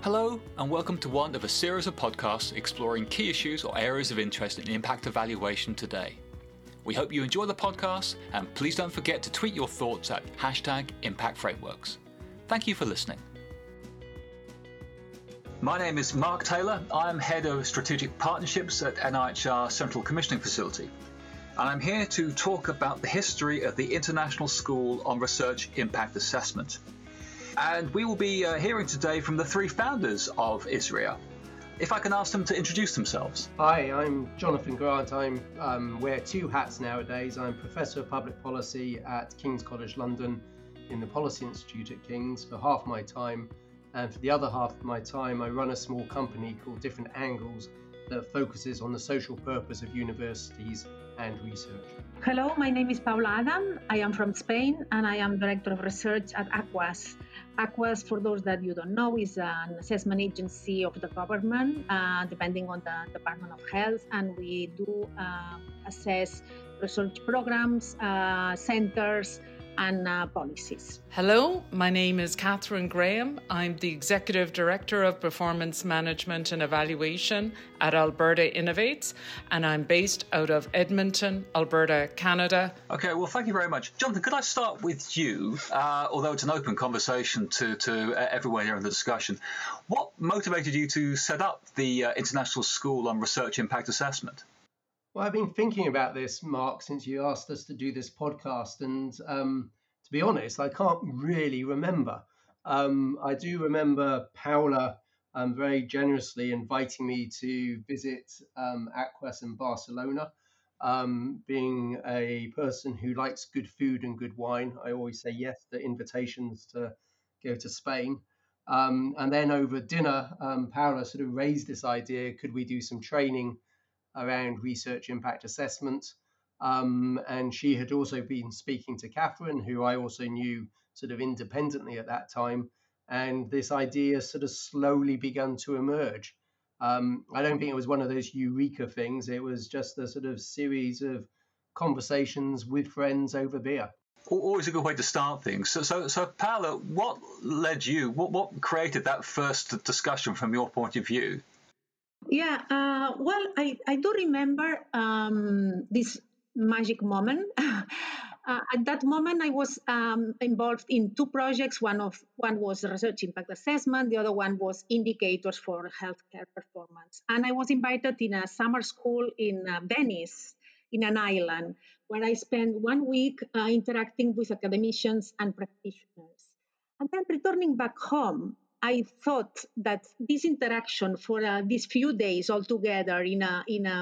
Hello, and welcome to one of a series of podcasts exploring key issues or areas of interest in impact evaluation today. We hope you enjoy the podcast, and please don't forget to tweet your thoughts at #ImpactFrameworks. Thank you for listening. My name is Mark Taylor. I'm Head of Strategic Partnerships at NIHR Central Commissioning Facility, and I'm here to talk about the history of the International School on Research Impact Assessment. And we will be hearing today from the three founders of ISRIA. If I can ask them to introduce themselves. Hi, I'm Jonathan Grant. I wear two hats nowadays. I'm Professor of Public Policy at King's College London in the Policy Institute at King's for half my time. And for the other half of my time, I run a small company called Different Angles that focuses on the social purpose of universities and research. Hello, my name is Paula Adam. I am from Spain and I am Director of Research at ACUAS. ACUAS, for those that you don't know, is an assessment agency of the government, depending on the Department of Health, and we do assess research programs, centers, and policies. Hello, my name is Catherine Graham. I'm the Executive Director of Performance Management and Evaluation at Alberta Innovates, and I'm based out of Edmonton, Alberta, Canada. Okay, well, thank you very much. Jonathan, could I start with you, although it's an open conversation to everyone here in the discussion. What motivated you to set up the International School on Research Impact Assessment? Well, I've been thinking about this, Mark, since you asked us to do this podcast. And to be honest, I can't really remember. I do remember Paula very generously inviting me to visit ACUAS in Barcelona. Being a person who likes good food and good wine, I always say yes to invitations to go to Spain. And then over dinner, Paula sort of raised this idea, could we do some training around research impact assessment. And she had also been speaking to Catherine, who I also knew sort of independently at that time. And this idea sort of slowly began to emerge. I don't think it was one of those eureka things. It was just a sort of series of conversations with friends over beer. Always a good way to start things. So Paula, what led you, what created that first discussion from your point of view? Yeah, well, I do remember this magic moment. At that moment, I was involved in two projects. One was research impact assessment. The other one was indicators for healthcare performance. And I was invited in a summer school in Venice, in an island, where I spent 1 week interacting with academicians and practitioners. And then returning back home, I thought that this interaction for these few days all together in a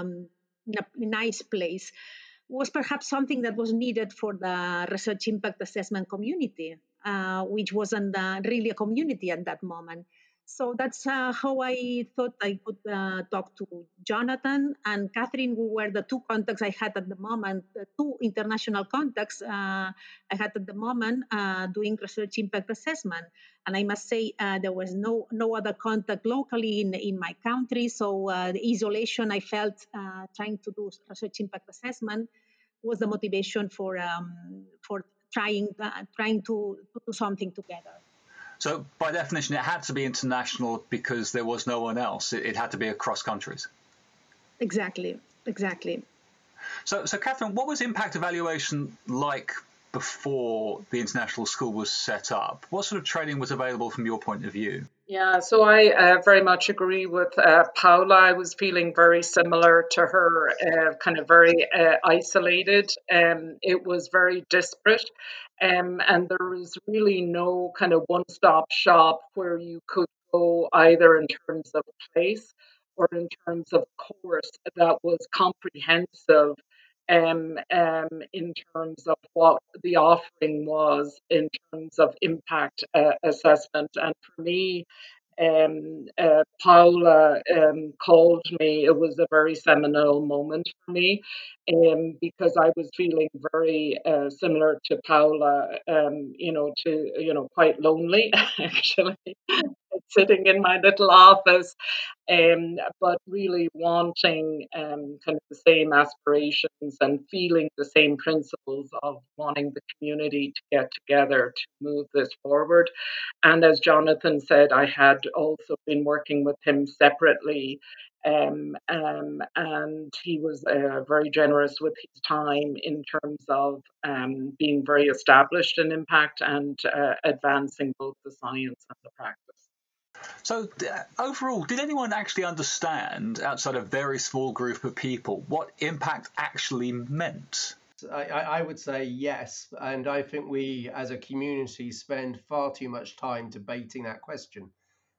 nice place was perhaps something that was needed for the research impact assessment community, which wasn't really a community at that moment. So that's how I thought I could talk to Jonathan and Catherine, who were the two contacts I had at the moment, the two international contacts I had at the moment doing research impact assessment. And I must say there was no other contact locally in my country. So the isolation I felt trying to do research impact assessment was the motivation for trying to do something together. So by definition, it had to be international because there was no one else. It had to be across countries. Exactly. So Catherine, what was impact evaluation like before the International School was set up? What sort of training was available from your point of view? Yeah, so I very much agree with Paula. I was feeling very similar to her, kind of very isolated. It was very disparate. And there was really no kind of one-stop shop where you could go either in terms of place or in terms of course that was comprehensive in terms of what the offering was in terms of impact assessment. And for me, Paula called me. It was a very seminal moment for me because I was feeling very similar to Paula, quite lonely actually. sitting in my little office, but really wanting kind of the same aspirations and feeling the same principles of wanting the community to get together to move this forward. And as Jonathan said, I had also been working with him separately. And he was very generous with his time in terms of being very established in impact and advancing both the science and the practice. So overall, did anyone actually understand, outside a very small group of people, what impact actually meant? I would say yes, and I think we as a community spend far too much time debating that question.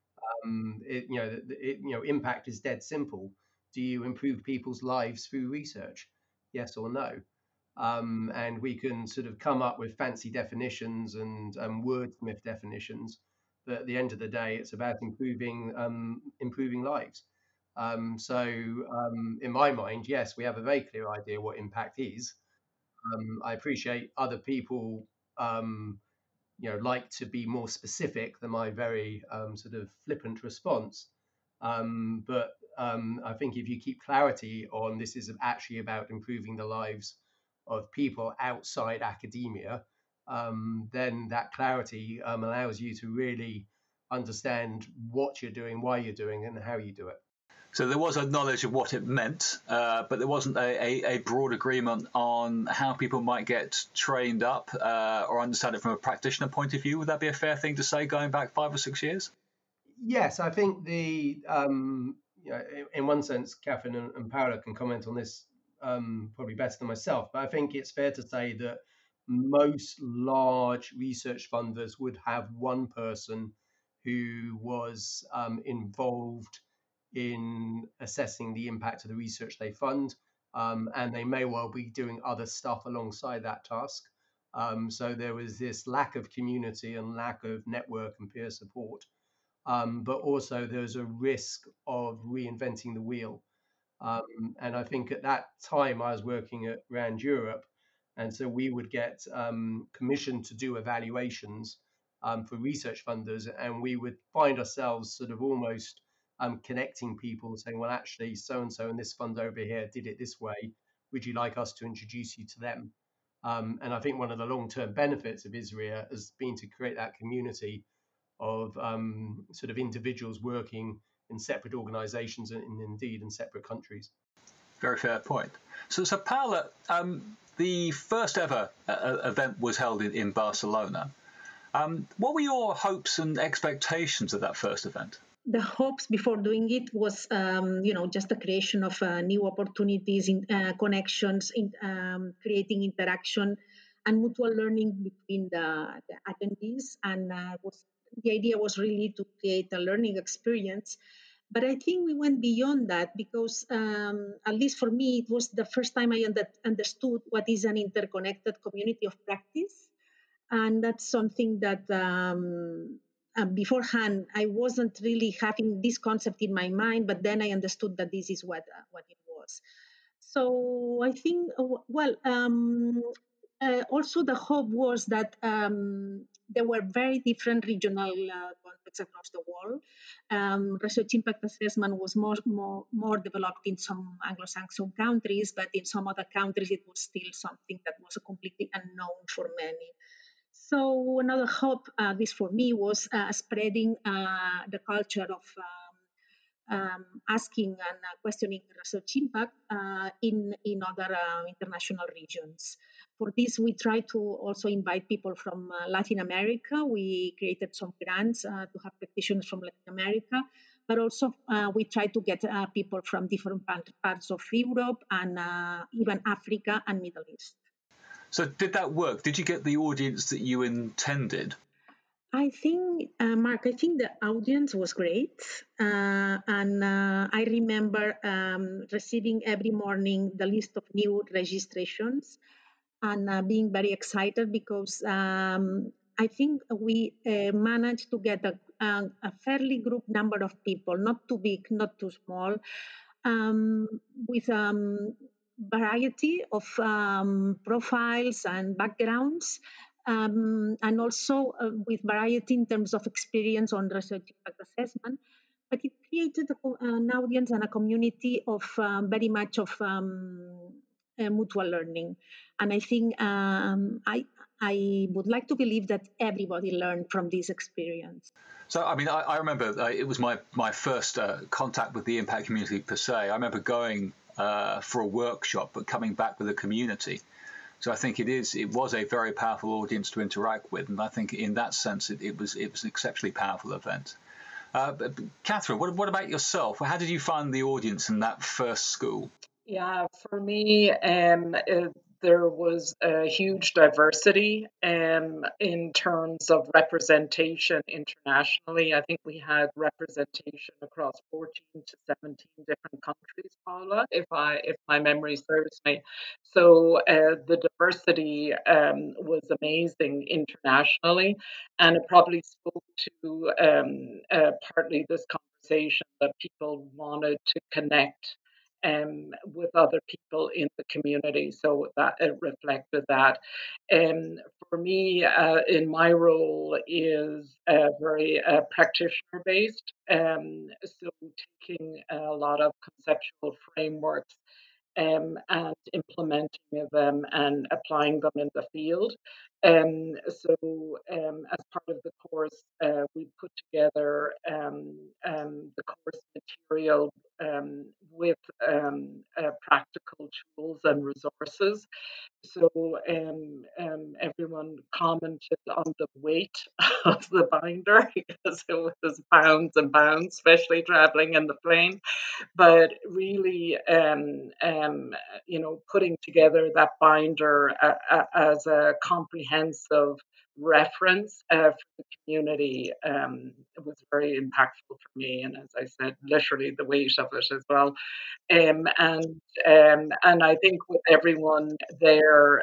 Impact is dead simple. Do you improve people's lives through research? Yes or no? And we can sort of come up with fancy definitions and wordsmith definitions, but at the end of the day, it's about improving lives. In my mind, yes, we have a very clear idea what impact is. I appreciate other people like to be more specific than my very sort of flippant response. But I think if you keep clarity on this is actually about improving the lives of people outside academia, then that clarity allows you to really understand what you're doing, why you're doing, and how you do it. So there was a knowledge of what it meant, but there wasn't a broad agreement on how people might get trained up or understand it from a practitioner point of view. Would that be a fair thing to say, going back 5 or 6 years? Yes, I think in one sense, Catherine and Paola can comment on this probably better than myself, but I think it's fair to say that most large research funders would have one person who was involved in assessing the impact of the research they fund, and they may well be doing other stuff alongside that task. So there was this lack of community and lack of network and peer support, but also there's a risk of reinventing the wheel. And I think at that time I was working at RAND Europe, and so we would get commissioned to do evaluations for research funders, and we would find ourselves sort of almost connecting people, saying, well, actually, so and so in this fund over here did it this way. Would you like us to introduce you to them? And I think one of the long-term benefits of ISRIA has been to create that community of sort of individuals working in separate organizations and indeed in separate countries. Very fair point. So Paola, the first ever event was held in Barcelona. What were your hopes and expectations of that first event? The hopes before doing it was, just the creation of new opportunities, in connections, in creating interaction and mutual learning between the attendees. And the idea was really to create a learning experience. But I think we went beyond that because, at least for me, it was the first time I understood what is an interconnected community of practice. And that's something that beforehand I wasn't really having this concept in my mind, but then I understood that this is what it was. So I think, also the hope was that there were very different regional contexts across the world. Research impact assessment was more developed in some Anglo-Saxon countries, but in some other countries it was still something that was completely unknown for many. So another hope, this for me, was spreading the culture of asking and questioning research impact in other international regions. For this, we try to also invite people from Latin America. We created some grants to have practitioners from Latin America, but also we try to get people from different parts of Europe and even Africa and Middle East. So did that work? Did you get the audience that you intended? I think, Mark, I think the audience was great. And I remember receiving every morning the list of new registrations and being very excited because I think we managed to get a fairly group number of people, not too big, not too small, with variety of profiles and backgrounds. and also with variety in terms of experience on research impact assessment. But it created an audience and a community of very much of mutual learning. And I think I would like to believe that everybody learned from this experience. So, I mean, I remember it was my first contact with the impact community per se. I remember going for a workshop, but coming back with a community. So I think it was a very powerful audience to interact with, and I think in that sense it was an exceptionally powerful event. But Catherine, what about yourself? How did you find the audience in that first school? Yeah, for me, there was a huge diversity in terms of representation internationally. I think we had representation across 14 to 17 different countries, Paula, if my memory serves me. So the diversity was amazing internationally, and it probably spoke to partly this conversation that people wanted to connect with other people in the community. So that it reflected that. And for me, in my role is very practitioner based. So taking a lot of conceptual frameworks and implementing them and applying them in the field. As part of the course, we put together the course material with practical tools and resources. So everyone commented on the weight of the binder because it was pounds and pounds, especially traveling in the plane. But really, putting together that binder as a comprehensive reference for the community was very impactful for me. And as I said, literally the weight of it as well. And I think with everyone there,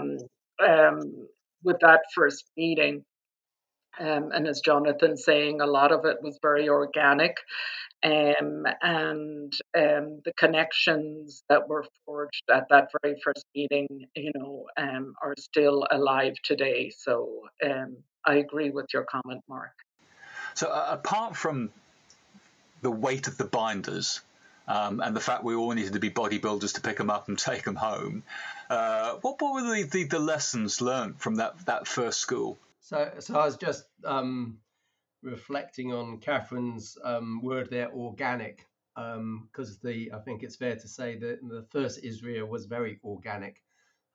with that first meeting, and as Jonathan's saying, a lot of it was very organic, and the connections that were forged at that very first meeting, are still alive today. So I agree with your comment, Mark. So apart from the weight of the binders and the fact we all needed to be bodybuilders to pick them up and take them home, what were the lessons learned from that first school? So I was just reflecting on Catherine's word there, organic, because I think it's fair to say that the first ISRIA was very organic.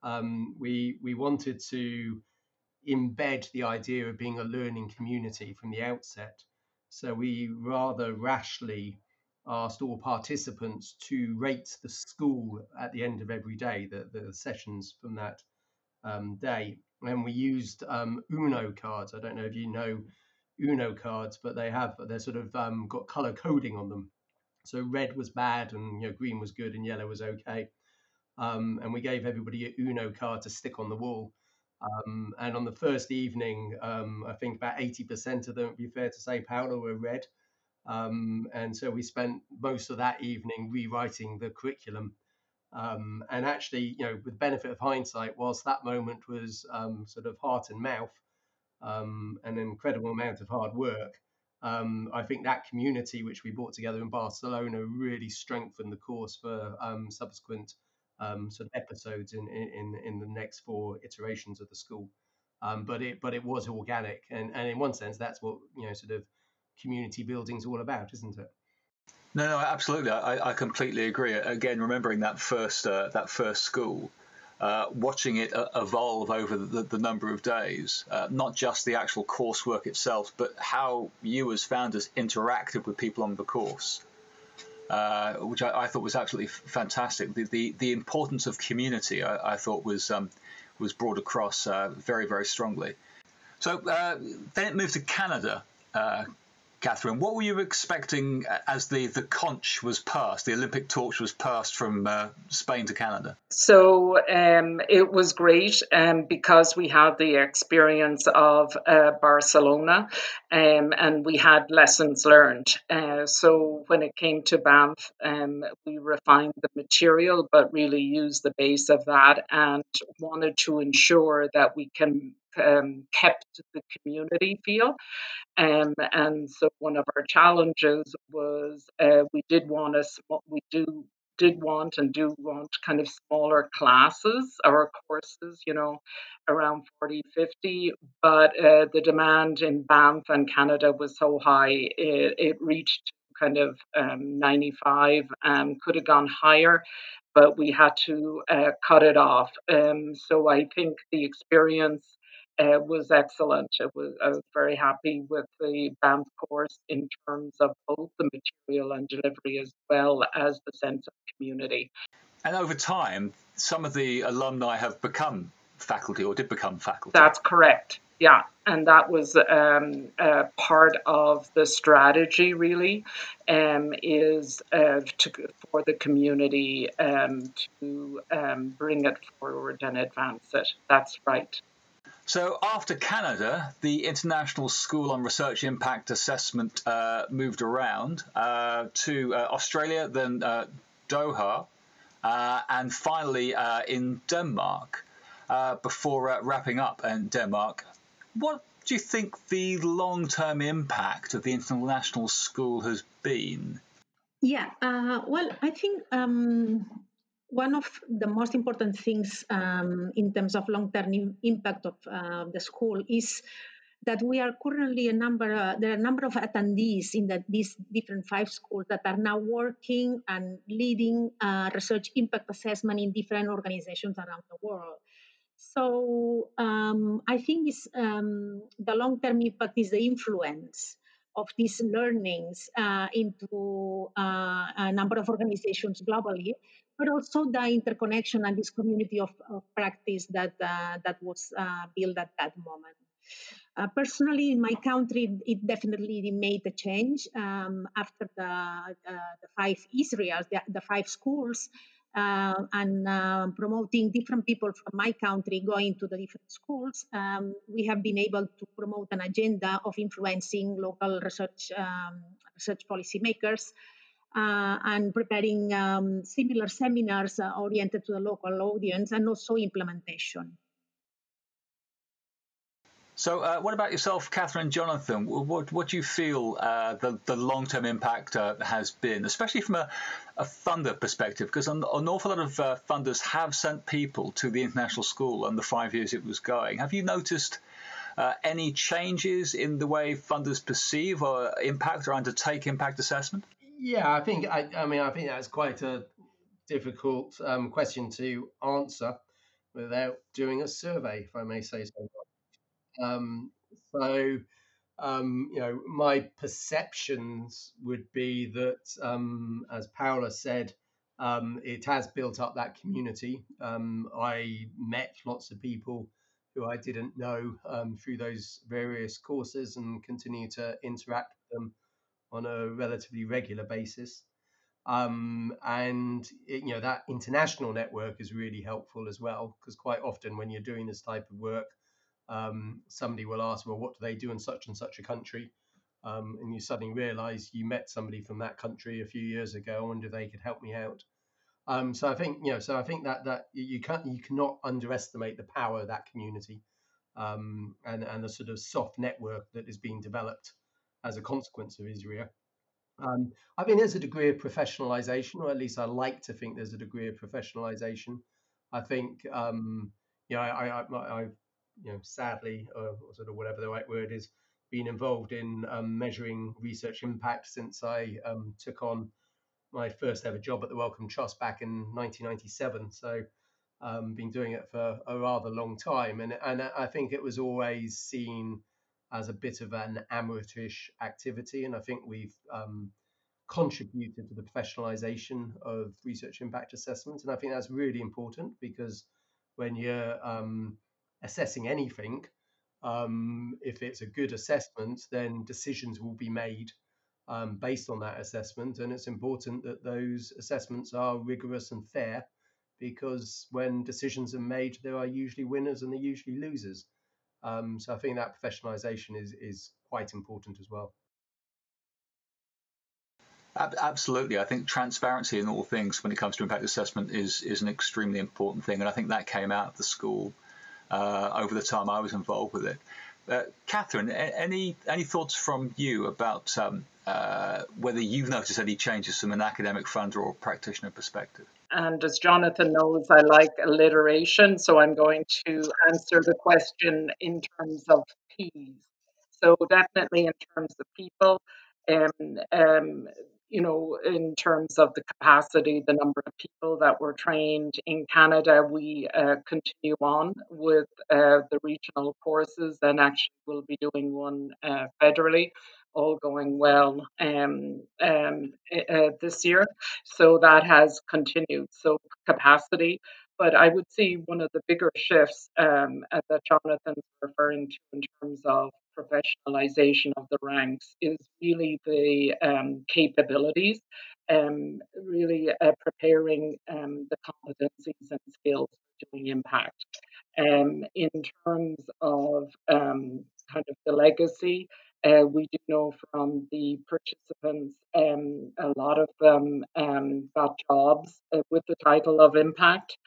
We wanted to embed the idea of being a learning community from the outset. So we rather rashly asked all participants to rate the school at the end of every day, the sessions from that day. And we used Uno cards. I don't know if you know Uno cards, but they're sort of got color coding on them. So red was bad, and green was good, and yellow was okay. And we gave everybody a Uno card to stick on the wall. And on the first evening, I think about 80% of them, it'd be fair to say, Paula, were red. And so we spent most of that evening rewriting the curriculum. And actually, with the benefit of hindsight, whilst that moment was sort of heart and mouth, an incredible amount of hard work, I think that community which we brought together in Barcelona really strengthened the course for subsequent sort of episodes in the next 4 iterations of the school. But it was organic, and in one sense, that's what sort of community building is all about, isn't it? No, absolutely. I completely agree. Again, remembering that first school, watching it evolve over the number of days, not just the actual coursework itself, but how you as founders interacted with people on the course, which I thought was absolutely fantastic. The importance of community, I thought was brought across very, very strongly. So then it moved to Canada. Catherine, what were you expecting as the conch was passed, the Olympic torch was passed from Spain to Canada? So it was great because we had the experience of Barcelona and we had lessons learned. So when it came to Banff, we refined the material, but really used the base of that and wanted to ensure that we can kept the community feel. And so one of our challenges was we did want and do want kind of smaller classes or courses, around 40, 50. But the demand in Banff and Canada was so high, it reached kind of 95 and could have gone higher, but we had to cut it off. So I think the experience was excellent. I was very happy with the Banff course in terms of both the material and delivery as well as the sense of community. And over time, some of the alumni have become faculty or did become faculty. That's correct. Yeah, and that was part of the strategy. Really, is for the community to bring it forward and advance it. That's right. So after Canada, the International School on Research Impact Assessment moved around to Australia, then Doha, and finally in Denmark. Before wrapping up in Denmark, what do you think the long-term impact of the International School has been? Yeah, well, I think one of the most important things in terms of long-term impact of the school is that we are currently there are a number of attendees in these different 5 schools that are now working and leading research impact assessment in different organizations around the world. So I think the long-term impact is the influence of these learnings into a number of organizations globally, but also the interconnection and this community of practice that was built at that moment. Personally, in my country, it definitely made a change after the 5 Israels, the 5 schools, and promoting different people from my country going to the different schools. We have been able to promote an agenda of influencing local research policymakers and preparing similar seminars oriented to the local audience and also implementation. So what about yourself, Catherine, Jonathan? What do you feel the long-term impact has been, especially from a funder perspective? Because an awful lot of funders have sent people to the International School in the 5 years it was going. Have you noticed any changes in the way funders perceive or impact or undertake impact assessment? Yeah, I think that's quite a difficult question to answer without doing a survey, if I may say so. So, my perceptions would be that, as Paula said, it has built up that community. I met lots of people who I didn't know through those various courses and continue to interact with them on a relatively regular basis. And that international network is really helpful as well, because quite often when you're doing this type of work, somebody will ask, well, what do they do in such and such a country? And you suddenly realize you met somebody from that country a few years ago. I wonder if they could help me out. So I think that you cannot underestimate the power of that community, and the sort of soft network that is being developed as a consequence of ISRIA. I mean, there's a degree of professionalization, or at least I like to think there's a degree of professionalization. I think, I sadly, or sort of whatever the right word is, been involved in measuring research impact since I took on my first ever job at the Wellcome Trust back in 1997. So been doing it for a rather long time. And I think it was always seen as a bit of an amateurish activity. And I think we've contributed to the professionalization of research impact assessment. And I think that's really important, because when you're assessing anything, if it's a good assessment, then decisions will be made based on that assessment. And it's important that those assessments are rigorous and fair, because when decisions are made, there are usually winners and there are usually losers. So I think that professionalization is quite important as well. Absolutely. I think transparency in all things when it comes to impact assessment is an extremely important thing. And I think that came out of the school over the time I was involved with it. Catherine, any thoughts from you about whether you've noticed any changes from an academic funder or practitioner perspective? And as Jonathan knows, I like alliteration, so I'm going to answer the question in terms of P's. So definitely in terms of people, um, um, in terms of the capacity, the number of people that were trained in Canada, we continue on with the regional courses, and actually we'll be doing one federally, all going well this year. So that has continued. So capacity. But I would see one of the bigger shifts that Jonathan's referring to in terms of professionalization of the ranks is really the capabilities, really preparing the competencies and skills for doing impact. In terms of kind of the legacy, we do know from the participants, a lot of them got jobs with the title of impact,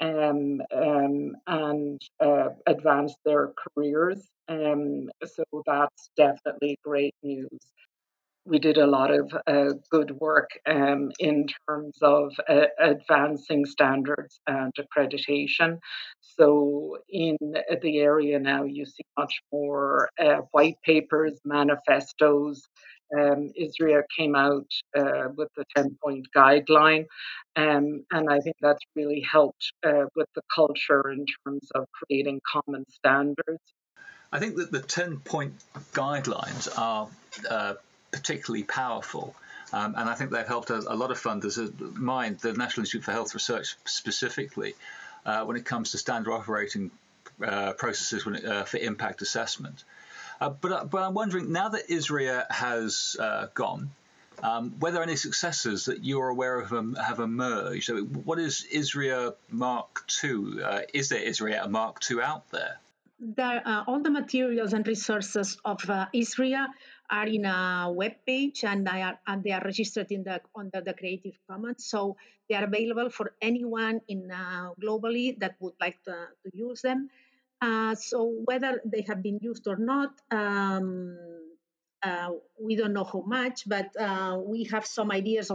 and advanced their careers. So that's definitely great news. We did a lot of good work in terms of advancing standards and accreditation. So, in the area now, you see much more white papers, manifestos. ISRIA came out with the 10-point guideline, and I think that's really helped with the culture in terms of creating common standards. I think that the 10-point guidelines are particularly powerful. And I think they've helped a lot of funders, mine, the National Institute for Health Research specifically, when it comes to standard operating processes for impact assessment. But I'm wondering, now that ISRIA has gone, whether any successes that you're aware of have emerged. So what is ISRIA Mark II? Is there ISRIA Mark II out there? All the materials and resources of ISRIA are in a web page, and they are registered under the Creative Commons. So they are available for anyone globally that would like to use them. So whether they have been used or not, we don't know how much, but we have some ideas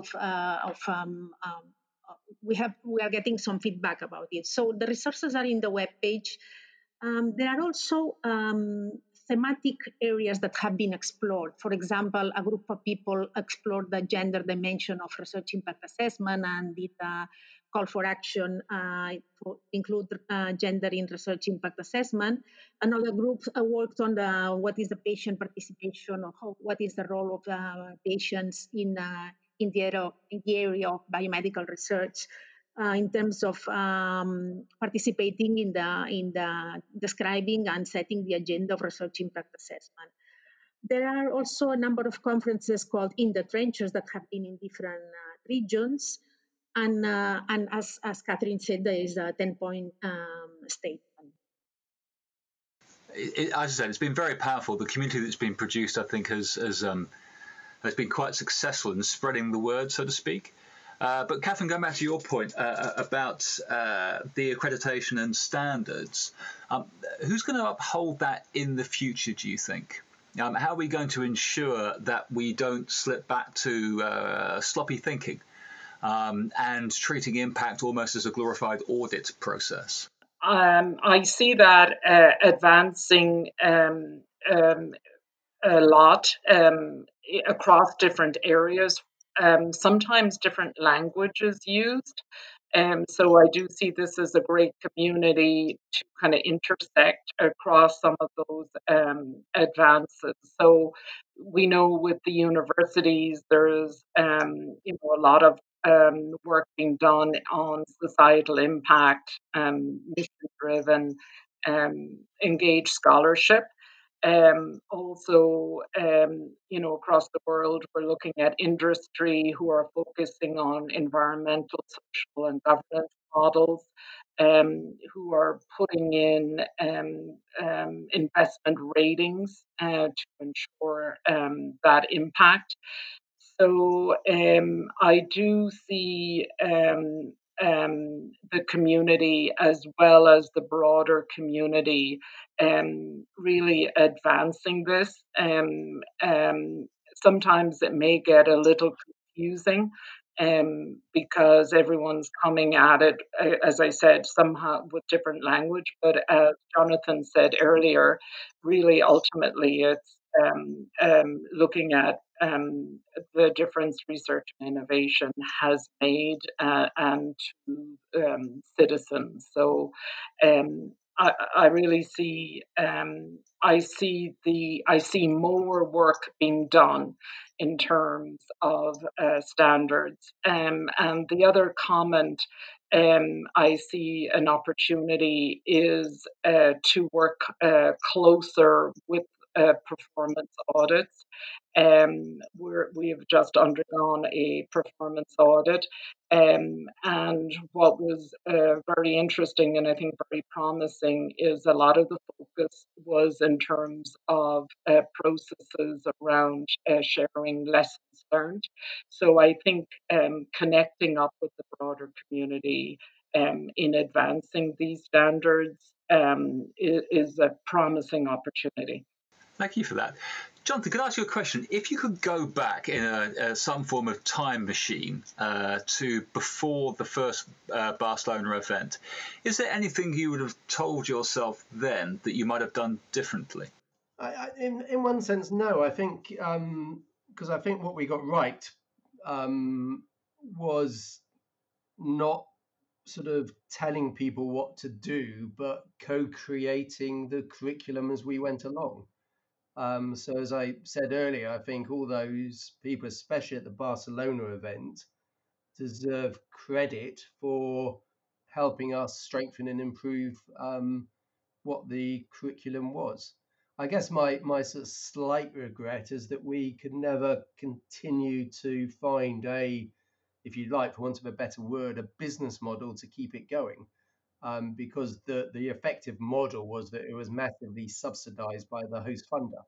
we are getting some feedback about it. So the resources are in the web page. There are also thematic areas that have been explored. For example, a group of people explored the gender dimension of research impact assessment and did a call for action to include gender in research impact assessment. Another group worked on what is the patient participation, or what is the role of patients in the area of biomedical research. In terms of participating in the describing and setting the agenda of research impact assessment. There are also a number of conferences called In the Trenches that have been in different regions, and as Catherine said, there is a 10-point statement. As I said, it's been very powerful. The community that's been produced, I think, has been quite successful in spreading the word, so to speak. But Catherine, going back to your point about the accreditation and standards, who's going to uphold that in the future, do you think? How are we going to ensure that we don't slip back to sloppy thinking and treating impact almost as a glorified audit process? I see that advancing a lot across different areas. Sometimes different languages used. So I do see this as a great community to kind of intersect across some of those advances. So we know with the universities, there's a lot of work being done on societal impact, mission-driven, engaged scholarship. Also, across the world, we're looking at industry who are focusing on environmental, social, and governance models, who are putting in investment ratings to ensure that impact. So I do see the community as well as the broader community really advancing this. Sometimes it may get a little confusing because everyone's coming at it, as I said, somehow with different language. But as Jonathan said earlier, really ultimately it's looking at the difference research and innovation has made and to citizens. So I really see I see more work being done in terms of standards. And the other comment I see an opportunity is to work closer with performance audits. We have just undergone a performance audit, and what was very interesting and I think very promising is a lot of the focus was in terms of processes around sharing lessons learned. So I think connecting up with the broader community in advancing these standards is a promising opportunity. Thank you for that. Jonathan, could I ask you a question? If you could go back in some form of time machine to before the first Barcelona event, is there anything you would have told yourself then that you might have done differently? In one sense, no. I think because I think what we got right was not sort of telling people what to do, but co-creating the curriculum as we went along. So as I said earlier, I think all those people, especially at the Barcelona event, deserve credit for helping us strengthen and improve what the curriculum was. I guess my sort of slight regret is that we could never continue to find a, if you like, for want of a better word, a business model to keep it going. Because the effective model was that it was massively subsidized by the host funder.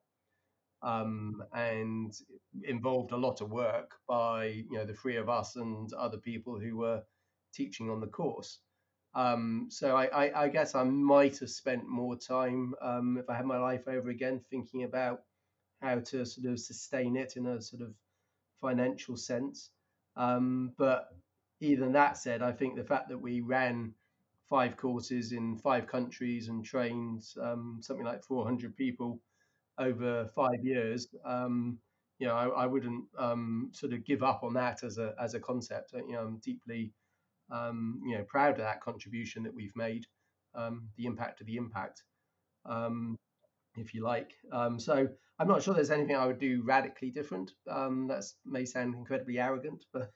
And involved a lot of work by the three of us and other people who were teaching on the course. So I guess I might have spent more time if I had my life over again thinking about how to sort of sustain it in a sort of financial sense. But even that said, I think the fact that we ran 5 courses in 5 countries and trained something like 400 people over 5 years, I wouldn't sort of give up on that as a concept. I'm deeply proud of that contribution that we've made, the impact of the impact, if you like. So I'm not sure there's anything I would do radically different. That may sound incredibly arrogant, but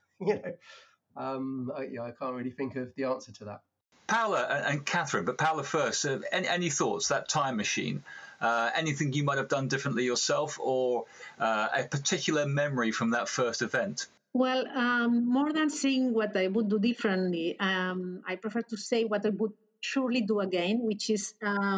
I can't really think of the answer to that. Paola and Catherine, but Paola first. Any thoughts, that time machine? Anything you might have done differently yourself, or a particular memory from that first event? Well, more than saying what I would do differently, I prefer to say what I would surely do again, which is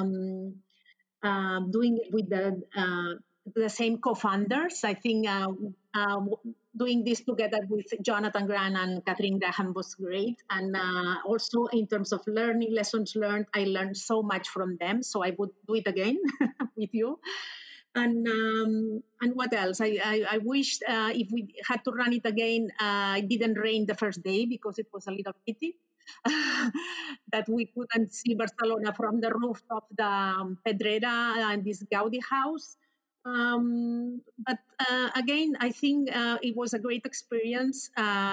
doing it with the same co-founders. I think doing this together with Jonathan Grant and Catherine Graham was great. And also in terms of learning, lessons learned, I learned so much from them. So I would do it again with you. And what else? I wish if we had to run it again, it didn't rain the first day because it was a little pity that we couldn't see Barcelona from the rooftop, the Pedrera and this Gaudi house. But again, I think it was a great experience,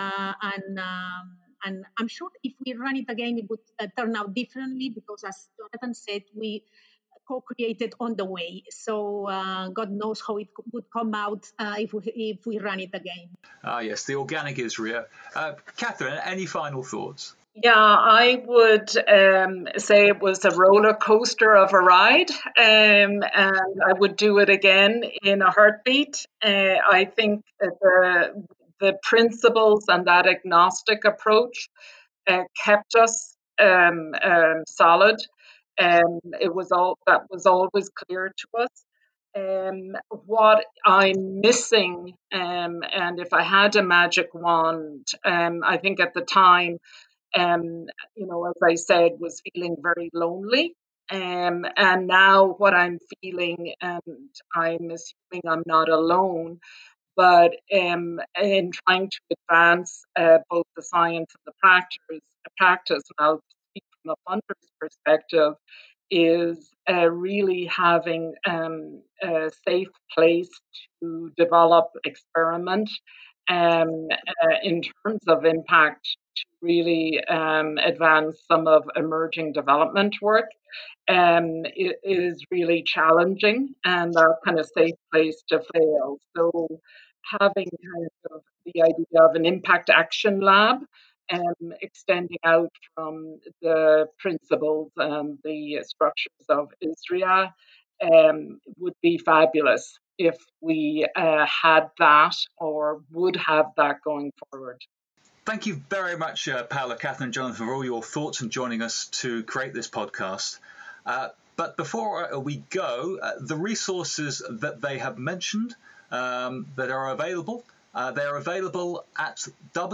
and I'm sure if we run it again, it would turn out differently because, as Jonathan said, we co-created on the way. So God knows how it would come out if we run it again. Ah, yes, the organic Israel. Catherine, any final thoughts? Yeah, I would say it was a roller coaster of a ride, and I would do it again in a heartbeat. I think the principles and that agnostic approach kept us solid. It was all that was always clear to us. What I'm missing, and if I had a magic wand, I think at the time as I said, was feeling very lonely. And now what I'm feeling, and I'm assuming I'm not alone, but in trying to advance both the science and the practice, and I'll speak from a funder's perspective, is really having a safe place to develop experiment in terms of impact to really advance some of emerging development work. It is really challenging, and that kind of safe place to fail. So having kind of the idea of an impact action lab, extending out from the principles and the structures of ISRIA, would be fabulous if we had that or would have that going forward. Thank you very much, Paola, Catherine, and Jonathan, for all your thoughts and joining us to create this podcast. But before we go, the resources that they have mentioned that are available, they're available at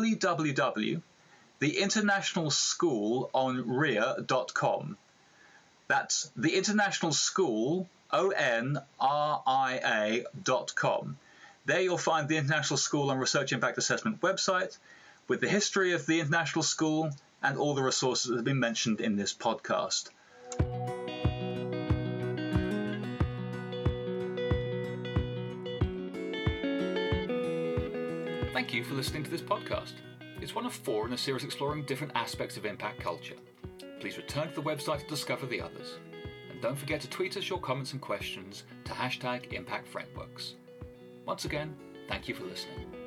www.theinternationalschoolonria.com. That's the International School, ONRIA.com. There you'll find the International School on Research Impact Assessment website with the history of the International School and all the resources that have been mentioned in this podcast. Thank you for listening to this podcast. It's one of 4 in a series exploring different aspects of impact culture. Please return to the website to discover the others. And don't forget to tweet us your comments and questions to #ImpactFrameworks. Once again, thank you for listening.